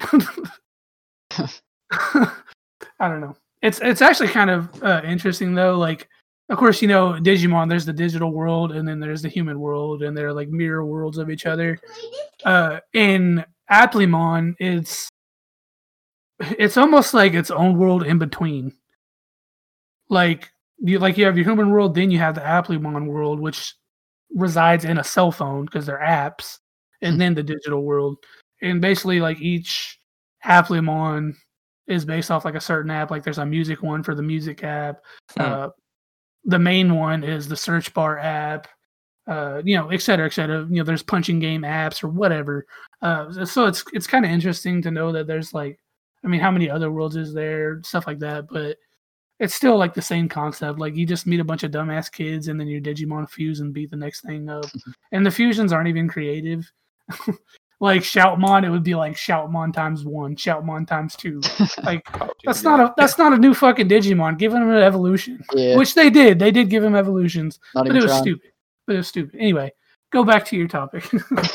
I don't know. It's it's actually kind of uh, interesting though. Like, of course, you know Digimon. There's the digital world, and then there's the human world, and they're like mirror worlds of each other. Uh, in Applemon, it's it's almost like its own world in between. Like you like you have your human world, then you have the Applemon world, which resides in a cell phone because they're apps, and then the digital world. And basically, like each Applemon is based off like a certain app. Like there's a music one for the music app. Hmm. Uh, the main one is the search bar app. Uh, you know, et cetera, et cetera. You know, there's punching game apps or whatever. Uh, so it's it's kind of interesting to know that there's like, I mean, how many other worlds is there? Stuff like that, but it's still like the same concept. Like you just meet a bunch of dumbass kids and then your Digimon fuse and beat the next thing up. And the fusions aren't even creative. Like Shoutmon, it would be like Shoutmon times one, Shoutmon times two. Like that's not a that's not a new fucking Digimon. Give him an evolution, Yeah, which they did. They did give him evolutions, not but even it was trying. stupid. But it was stupid. Anyway, go back to your topic.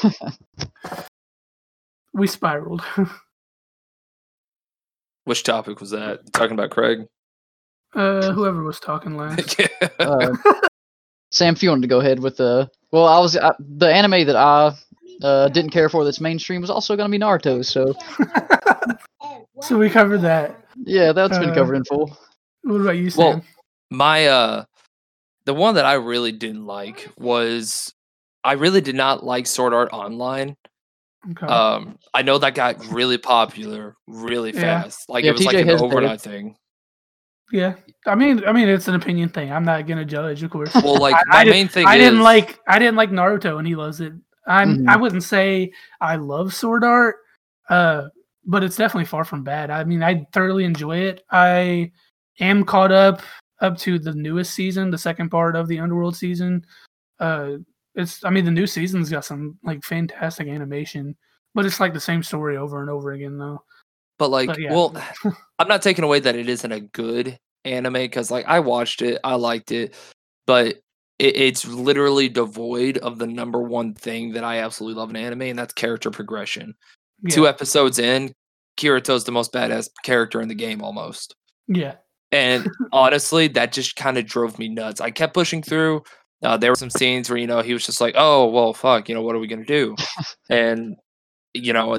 We spiraled. Which topic was that? You talking about Craig? Uh, whoever was talking last. Uh, Sam, if you wanted to go ahead with the well, I was I, the anime that I uh, didn't care for that's mainstream was also going to be Naruto. So So we covered that. yeah, that's been Uh, covered in full. What about you, Sam? Well, my uh, the one that I really didn't like was I really did not like Sword Art Online. Okay. Um, I know that got really popular really Yeah. fast. Like Yeah, it was T J like an hesitated. overnight thing. Yeah, I mean, I mean, it's an opinion thing. I'm not gonna judge, of course. Well, like I- my I did- main thing I is didn't like, I didn't like Naruto, and he loves it. I'm, Mhm. I wouldn't say I love Sword Art, uh, but it's definitely far from bad. I mean, I thoroughly enjoy it. I am caught up up to the newest season, the second part of the Underworld season. Uh, it's, I mean, the new season's got some like fantastic animation, but it's like the same story over and over again, though. But like, But yeah. well, I'm not taking away that it isn't a good anime because like I watched it, I liked it, but it, it's literally devoid of the number one thing that I absolutely love in anime, and that's character progression. Yeah. Two episodes in, Kirito's the most badass character in the game almost. Yeah. And honestly, that just kind of drove me nuts. I kept pushing through. Uh, there were some scenes where, you know, he was just like, oh, well, fuck, you know, what are we going to do? And, you know,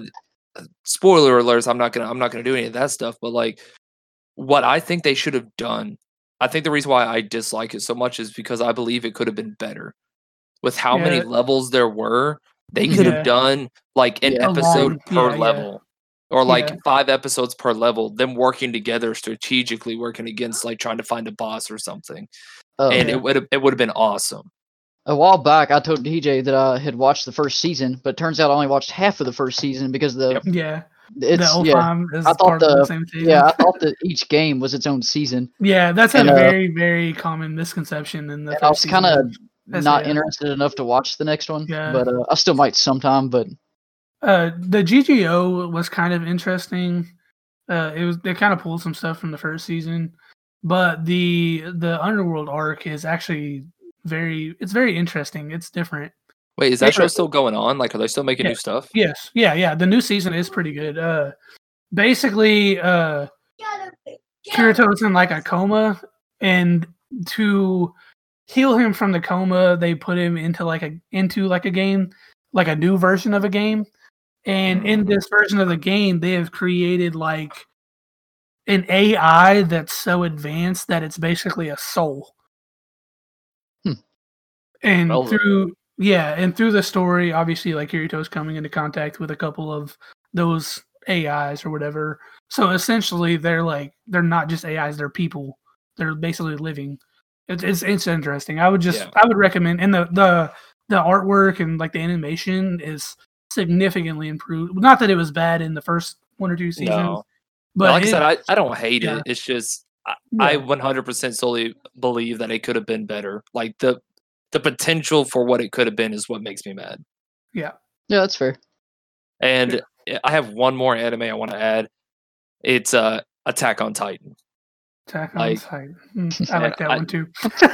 spoiler alerts, I'm not going to, I'm not going to do any of that stuff. But like, what I think they should have done, I think the reason why I dislike it so much is because I believe it could have been better. With how many Yeah. levels there were, they could Yeah. have done like an Yeah. episode Long- per yeah, yeah. level. Or like Yeah. five episodes per level, them working together strategically, working against like trying to find a boss or something, Uh, and Yeah. it would have it would have been awesome. A while back, I told D J that I had watched the first season, but it turns out I only watched half of the first season because the Yep. Yeah. it's the yeah Elfheim is I thought part of the the- same season. yeah I thought that each game was its own season. Yeah, that's a And, uh, very, very common misconception in the And first I was season kind of That's- not yeah. interested enough to watch the next one, Yeah. but uh, I still might sometime. But Uh, the G G O was kind of interesting. Uh, it was they kind of pulled some stuff from the first season, but the the Underworld arc is actually very it's very interesting. It's different. Wait, is that show Yeah. still going on? Like, are they still making Yeah. new stuff? Yes, yeah, yeah. The new season is pretty good. Uh, basically, uh, Kirito's in like a coma, and to heal him from the coma, they put him into like a into like a game, like a new version of a game. And in this version of the game, they have created like an A I that's so advanced that it's basically a soul. Hmm. And Well, through yeah, and through the story, obviously, like Kirito's coming into contact with a couple of those A Is or whatever. So essentially, they're like they're not just A Is; they're people. They're basically living. It's it's, it's interesting. I would just Yeah. I would recommend, and the the the artwork and like the animation is significantly improved. Not that it was bad in the first one or two seasons, no. but No, like I it- said, I, I don't hate yeah. it. It's just I, Yeah. I one hundred percent solely believe that it could have been better. Like the the potential for what it could have been is what makes me mad. yeah, Yeah, that's fair. And I have one more anime I want to add. It's uh, Attack on Titan. Attack on Like- Titan. Mm, I and like that I- one too.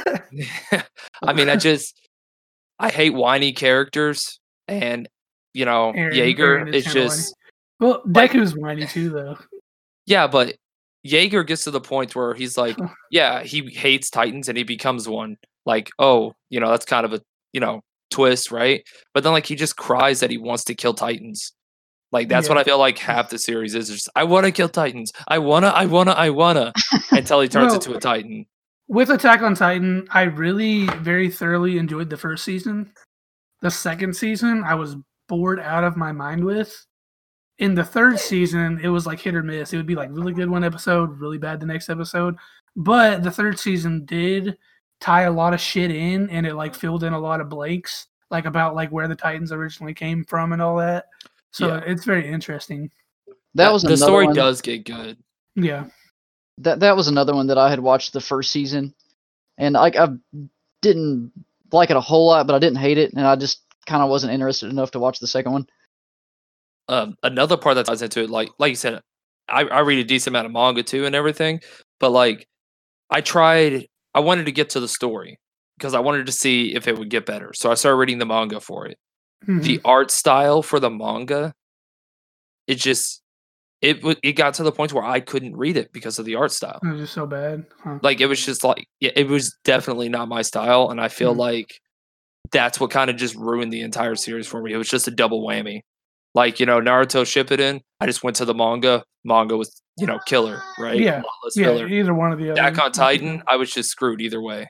I mean, I just I hate whiny characters, and you know, Aaron- Jaeger Aaron is is kinda just Well, Like- Deku's whiny too, though. yeah, but Jaeger gets to the point where he's like, yeah, he hates Titans and he becomes one. Like, oh, you know, that's kind of a you know twist, right? But then like he just cries that he wants to kill Titans. Like that's what Yeah. I feel like half the series is. Just I want to kill Titans. I wanna. I wanna. I wanna. Until he turns Well- into a Titan. With Attack on Titan, I really very thoroughly enjoyed the first season. The second season, I was bored out of my mind with. In the third season, it was like hit or miss. It would be like really good one episode, really bad the next episode. But the third season did tie a lot of shit in, and it like filled in a lot of blanks, like about like where the Titans originally came from and all that. So Yeah. it's very interesting. That was the another story one. does get good. Yeah. That that was another one that I had watched the first season, and like I didn't like it a whole lot, but I didn't hate it, and I just kind of wasn't interested enough to watch the second one. Um, another part that ties into it, like like you said, I, I read a decent amount of manga too and everything, but like I tried, I wanted to get to the story because I wanted to see if it would get better. So I started reading the manga for it. Mhm. The art style for the manga, it just it w- it got to the point where I couldn't read it because of the art style. It was just so bad. Huh. Like it was just like yeah, it was definitely not my style, and I feel Mhm. like that's what kind of just ruined the entire series for me. It was just a double whammy. Like you know, Naruto Shippuden, I just went to the manga. Manga was you know killer, right? Yeah, Flawless Yeah, filler. either one of the other. Attack on Titan, I was just screwed either way.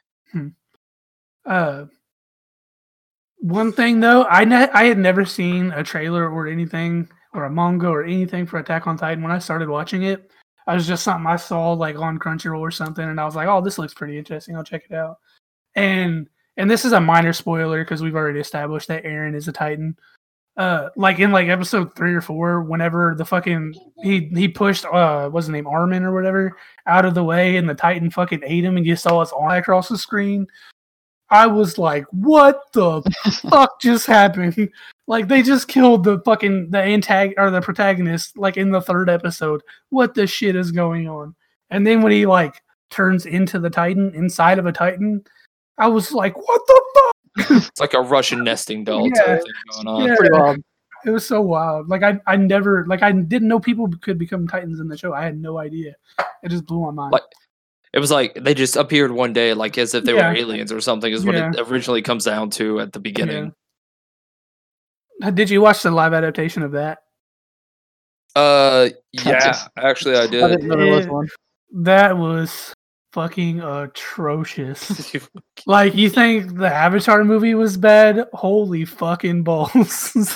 Uh, one thing though, I ne- I had never seen a trailer or anything or a manga or anything for Attack on Titan. When I started watching it, I was just something I saw like on Crunchyroll or something, and I was like, "Oh, this looks pretty interesting. I'll check it out." And and this is a minor spoiler because we've already established that Aaron is a Titan. Uh, like in like episode three or four, whenever the fucking he he pushed uh what's his name Armin or whatever out of the way, and the Titan fucking ate him, and you saw his arm across the screen. I was like, what the fuck just happened? Like they just killed the fucking the antag or the protagonist like in the third episode. What the shit is going on? And then when he like turns into the Titan inside of a Titan, I was like, what the fuck? It's like a Russian nesting doll Yeah. type thing going on. Yeah. Pretty wild. It was so wild. Like I I never like I didn't know people could become Titans in the show. I had no idea. It just blew my mind. Like, It was like they just appeared one day, like as if they Yeah. were aliens or something, is what it Yeah. originally comes down to at the beginning. Uh, Did you watch the live adaptation of that? Uh, yeah, just- actually, I I did. didn't know there was It- one. That was fucking atrocious. Like, you think the Avatar movie was bad? Holy fucking balls.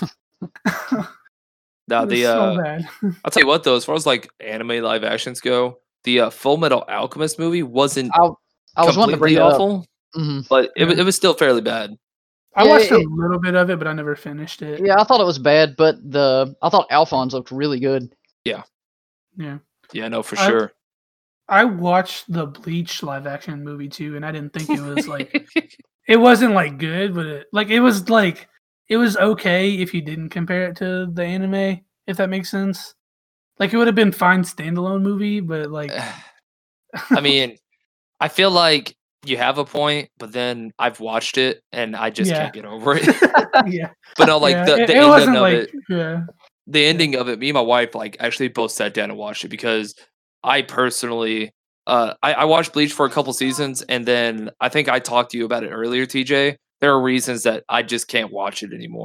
Now It was the so uh, bad. I'll tell you what though, as far as like anime live actions go, the uh, Full Metal Alchemist movie wasn't I, I was wanting to bring completely it up. awful, hmm but it, wa- Yeah. it was still fairly bad. I Yeah, watched a it- little bit of it, but I never finished it. Yeah, I thought it was bad, but the I thought Alphonse looked really good. Yeah. Yeah, no, for I- sure. I watched the Bleach live action movie too, and I didn't think it was like it wasn't like good, but it, like it was like it was okay if you didn't compare it to the anime, if that makes sense. Like it would have been fine standalone movie, but like I mean, I feel like you have a point, but then I've watched it and I just Yeah. can't get over it. yeah, but no, like yeah, the, it, the it ending wasn't of like it, yeah, the ending of it, me and my wife like actually both sat down and watched it because I personally, uh, I, I watched Bleach for a couple seasons, and then I think I talked to you about it earlier, T J. There are reasons that I just can't watch it anymore.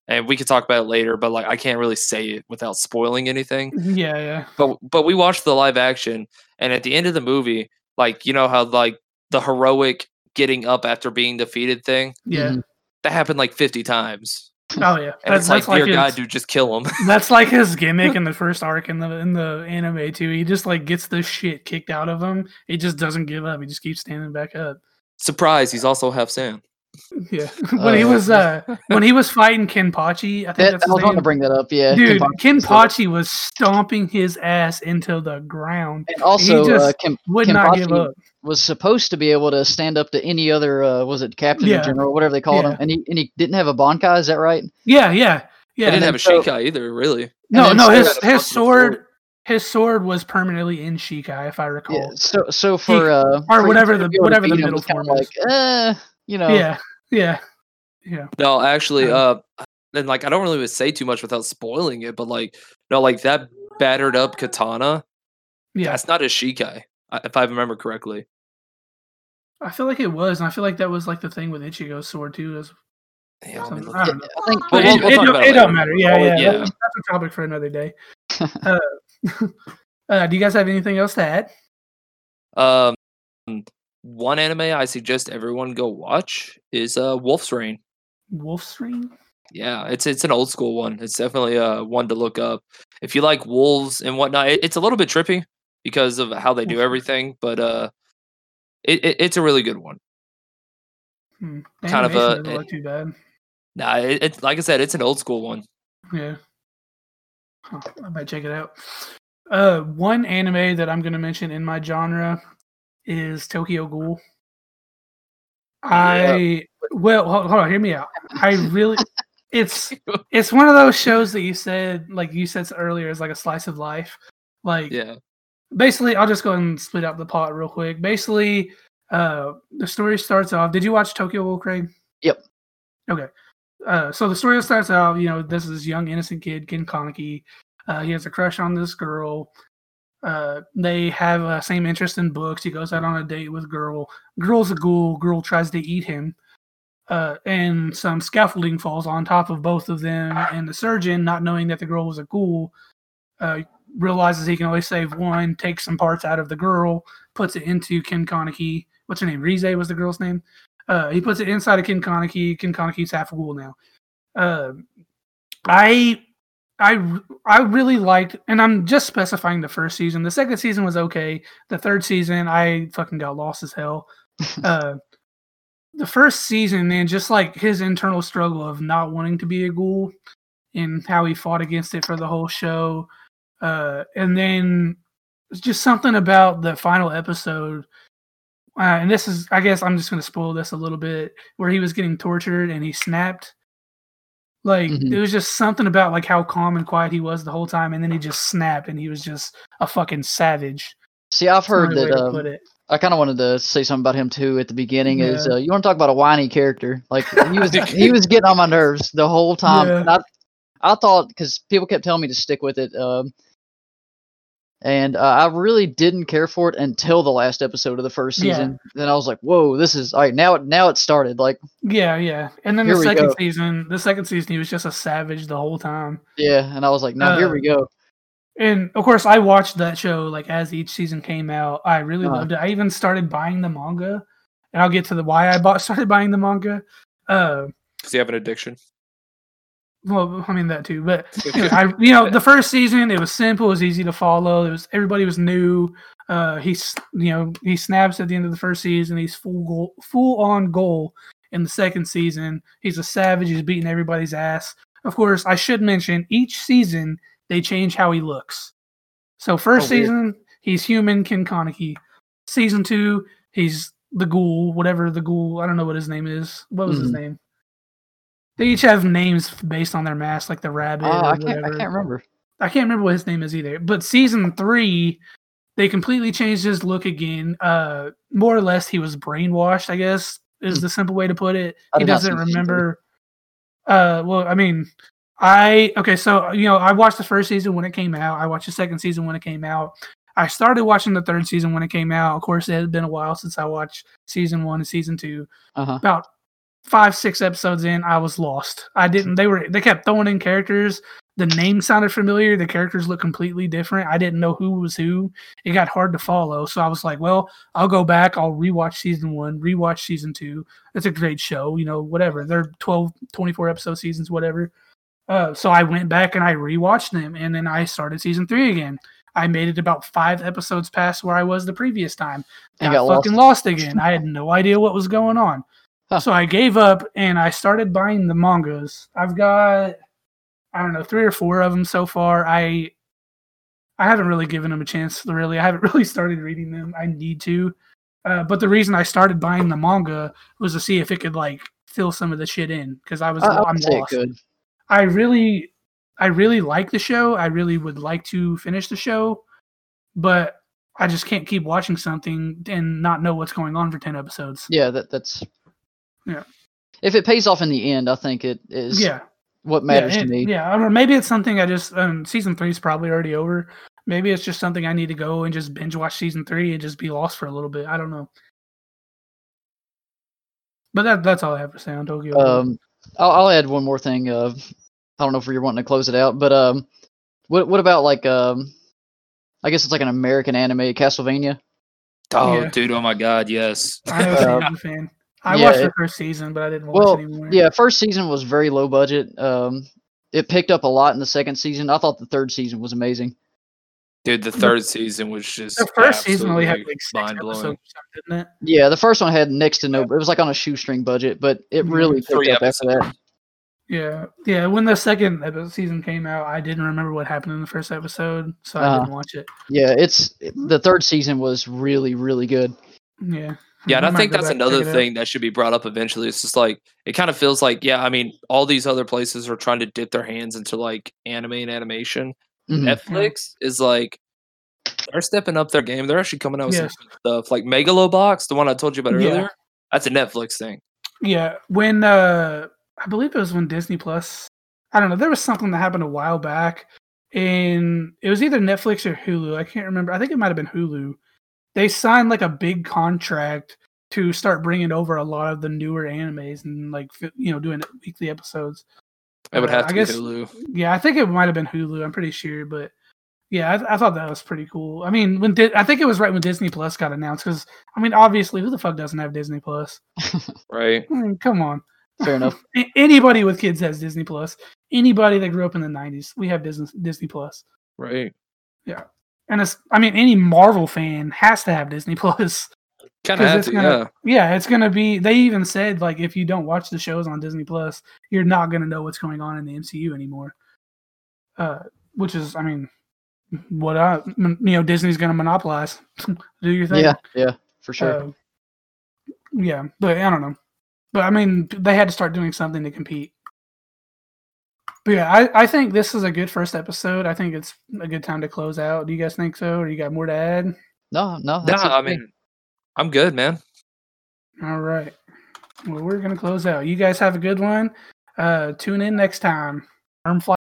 and we could talk about it later, but like I can't really say it without spoiling anything. Yeah, yeah. But but we watched the live action, and at the end of the movie, like you know how like the heroic getting up after being defeated thing, Yeah. Mhm. that happened like fifty times, Oh yeah. and it's like, dear his, God, dude, just kill him. that's like his gimmick in the first arc in the in the anime too. He just like gets the shit kicked out of him. He just doesn't give up. He just keeps standing back up. Surprise, he's also half Saiyan. Yeah. when he Uh, was uh when he was fighting Kenpachi, I think That, that's I his was going to name. bring that up. Yeah, Dude, Kenpachi. Kenpachi was stomping his ass into the ground. And also, he just uh, Ken, would not give Kenpachi up. was supposed to be able to stand up to any other, uh, was it captain Yeah. or general, whatever they called Yeah. him, and he and he didn't have a Bankai. Is that right? Yeah, yeah, They yeah. didn't have a so- Shikai either, really. No, then no, so- his Had a his fucking sword sword. his sword was permanently in Shikai, if I recall. Yeah. So so for uh or for whatever you to the- be able to whatever the beat him middle was kinda form is. like, uh, you know, Yeah, yeah, yeah. No, actually, Um, uh, and like I don't really say too much without spoiling it, but like no, like that battered up katana, Yeah. that's not a Shikai, I- if I remember correctly. I feel like it was, and I feel like that was like the thing with Ichigo's sword too. Is Yeah, let me something- look I it don't know. I think. But But we'll- it, we'll it talk don't- about it it don't later. matter. Yeah, Oh, yeah. yeah. That's, that's a topic for another day. uh, uh, do you guys have anything else to add? Um, one anime I suggest everyone go watch is uh Wolf's Rain. Wolf's Rain? Yeah, it's it's an old school one. It's definitely uh one to look up if you like wolves and whatnot. It, it's a little bit trippy because of how they do Wolf's Rain. everything, but uh, it, it it's a really good one. Hmm. The Kind of animation a- doesn't look too bad. Nah, it, it's like I said, it's an old school one. Yeah. Huh, I might check it out. Uh, one anime that I'm going to mention in my genre is Tokyo Ghoul. I well, hold, hold on, hear me out. I really, it's it's one of those shows that you said, like you said earlier, is like a slice of life. Like Yeah, basically, I'll just go ahead and split out the pot real quick. Basically, uh, the story starts off. Did you watch Tokyo Ghoul, Craig? Yep. Okay. Uh, so the story starts out, you know, this is this young innocent kid, Ken Kaneki. Uh, he has a crush on this girl. Uh, they have uh, same interest in books. He goes out on a date with girl. Girl's a ghoul. Girl tries to eat him. Uh, and some scaffolding falls on top of both of them. And the surgeon, not knowing that the girl was a ghoul, uh, realizes he can only save one, takes some parts out of the girl, puts it into Ken Kaneki. What's her name? Rize was the girl's name. Uh, he puts it inside of Ken Kaneki. Ken Kaneki's half a ghoul now. Uh, I, I, I really liked, and I'm just specifying the first season. The second season was okay. The third season, I fucking got lost as hell. uh, the first season, man, just like his internal struggle of not wanting to be a ghoul and how he fought against it for the whole show. Uh, and then just something about the final episode. Uh, and this is, I guess I'm just going to spoil this a little bit, where he was getting tortured and he snapped. Like, Mhm. it was just something about like how calm and quiet he was the whole time. And then he just snapped and he was just a fucking savage. See, I've That's the heard only way that. to Um, put it. I kind of wanted to say something about him too at the beginning. Is Yeah. uh, you want to talk about a whiny character? Like he was, he was getting on my nerves the whole time. Yeah. And I, I thought because people kept telling me to stick with it, um, and uh, I really didn't care for it until the last episode of the first Yeah. season. Then I was like, "Whoa, this is all right." Now, it now it started. Like, Yeah, yeah. And then Here the we second go. season, the second season, he was just a savage the whole time. yeah, and I was like, "Now here Uh, we go." And of course, I watched that show like as each season came out. I really Uh-huh. loved it. I even started buying the manga, and I'll get to the why I bought started buying the manga. Uh, because you have an addiction. well, I mean that too, but you know, I you know the first season it was simple, it was easy to follow. It was everybody was new. Uh, he's you know he snaps at the end of the first season. He's full goal, full on goal in the second season. He's a savage. He's beating everybody's ass. Of course, I should mention each season they change how he looks. So first Oh, weird. season he's human Ken Kaneki. Season two he's the ghoul, whatever the ghoul. I don't know what his name is. What was his Mhm. name? They each have names based on their mask, like the rabbit Uh, or I can't. I whatever. can't remember. I can't remember what his name is either. But season three, they completely changed his look again. Uh, more or less, he was brainwashed. I guess is Hmm. the simple way to put it. I He did not doesn't see season three. remember. Uh, well, I mean, I okay. So you know, I watched the first season when it came out. I watched the second season when it came out. I started watching the third season when it came out. Of course, it had been a while since I watched season one and season two. Uh huh. About five, six episodes in, I was lost. I didn't. They were. They kept throwing in characters. The name sounded familiar. The characters looked completely different. I didn't know who was who. It got hard to follow. So I was like, well, I'll go back. I'll rewatch season one, rewatch season two. It's a great show. You know, whatever. They're twelve, twenty-four episode seasons, whatever. Uh, so I went back and I rewatched them, and then I started season three again. I made it about five episodes past where I was the previous time. And Got, got fucking lost. lost again. I had no idea what was going on. Huh. So I gave up and I started buying the mangas. I've got, I don't know, three or four of them so far. I I haven't really given them a chance, really. I haven't really started reading them. I need to. Uh, but the reason I started buying the manga was to see if it could, like, fill some of the shit in. Because I was, I, I I'm would say it lost. could. I really, I really like the show. I really would like to finish the show, but I just can't keep watching something and not know what's going on for ten episodes. Yeah, that that's. Yeah. If it pays off in the end, I think it is. Yeah. What matters yeah, to it, me. Yeah, or maybe it's something I just um, season three is probably already over. Maybe it's just something I need to go and just binge watch season three and just be lost for a little bit. I don't know. But that that's all I have to say on Tokyo. Um, I'll, I'll add one more thing. Uh, I don't know if you're wanting to close it out, but um, what what about like um, I guess it's like an American anime, Castlevania. Oh, Yeah. dude! Oh my God, yes. I know Uh, I'm a fan. I yeah, watched the it- first season, but I didn't watch Well, it anymore. yeah, first season was very low budget. Um, it picked up a lot in the second season. I thought the third season was amazing. Dude, the third season was just The first season only had absolutely like six mind-blowing. episodes, or something, didn't it? Yeah, the first one had next to no. It was like on a shoestring budget, but it Mhm. really picked Three up after that. episodes. Yeah, yeah. When the second epi- season came out, I didn't remember what happened in the first episode, so I Uh, didn't watch it. Yeah, it's the third season was really really good. Yeah, Yeah, and I might think go that's back and another check it out. thing that should be brought up eventually. It's just like it kind of feels like, yeah, I mean, all these other places are trying to dip their hands into like anime and animation. Mhm. Netflix is like they're stepping up their game. They're actually coming out with Yes. some good stuff. Like Megalobox, the one I told you about Yeah. earlier. That's a Netflix thing. Yeah, when uh, I believe it was when Disney Plus. I don't know. There was something that happened a while back, and it was either Netflix or Hulu. I can't remember. I think it might have been Hulu. They signed like a big contract to start bringing over a lot of the newer animes and like fi- you know doing weekly episodes. It would Uh, have I to guess- be Hulu. Yeah, I think it might have been Hulu. I'm pretty sure, but yeah, I, th- I thought that was pretty cool. I mean, when Di- I think it was right when Disney Plus got announced because I mean, obviously, who the fuck doesn't have Disney Plus? Right. I mean, come on. Fair enough. A- Anybody with kids has Disney Plus. Anybody that grew up in the nineties, we have Disney Disney Plus. Right. And it's, I mean, any Marvel fan has to have Disney Plus. Kind 'Cause of have it's to, gonna- yeah. Yeah, it's gonna be. They even said like if you don't watch the shows on Disney Plus, you're not gonna know what's going on in the M C U anymore. Uh, which is, I mean, what I, you know, Disney's gonna monopolize. Do your thing. Yeah, yeah, for sure. Uh, yeah, but I don't know. But I mean, they had to start doing something to compete. But yeah, I, I think this is a good first episode. I think it's a good time to close out. Do you guys think so? Or you got more to add? no, no. No, That's it I for me. mean, I'm good, man. All right. Well, we're going to close out. You guys have a good one. Uh, tune in next time. Arm